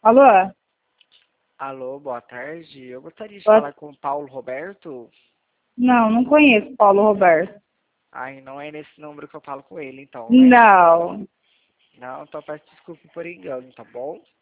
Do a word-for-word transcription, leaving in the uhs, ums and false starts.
Alô? Alô, boa tarde. Eu gostaria de Boa- falar com o Paulo Roberto. Não, não conheço Paulo Roberto. Ai, não é nesse número que eu falo com ele, então, né? Não. Não, então peço desculpa por engano, tá bom?